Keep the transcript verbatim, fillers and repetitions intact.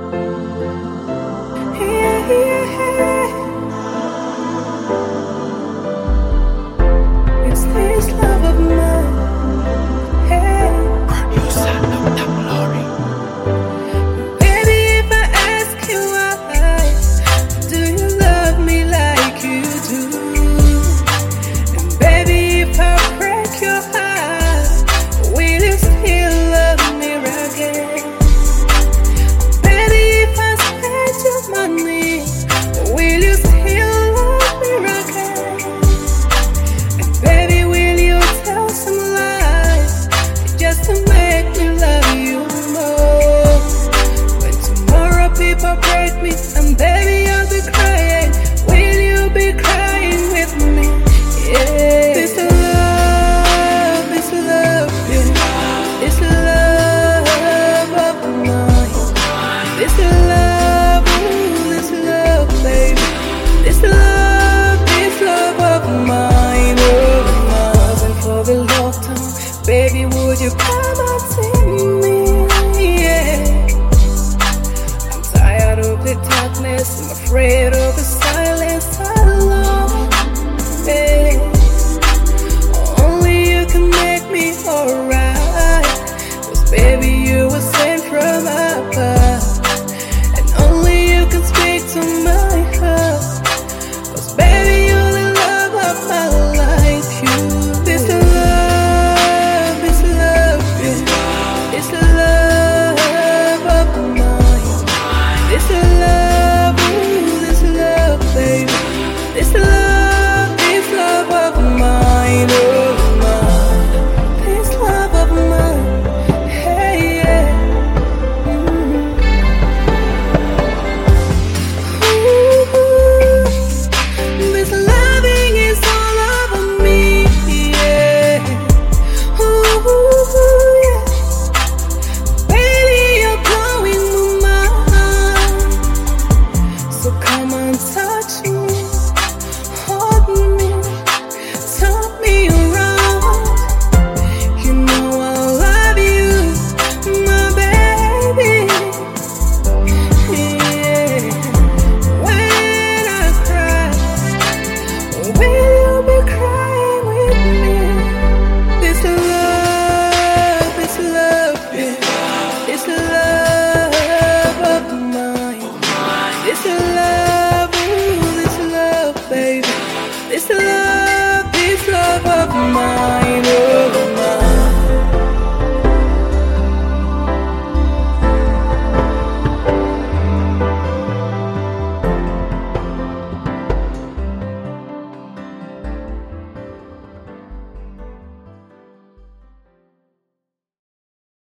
Yeah, yeah. It's this love of mine. Hey. Baby, if I ask you why, do you love me like you do? And baby, if I break your heart, will you still love me again? Baby, if I spend your money, will you still love me again? And baby, will you tell some lies just to make me love you more? When tomorrow people break me, and baby, I'll be crying, will you be crying with me? Yeah. This love, this love, yeah. This love of mine, this love.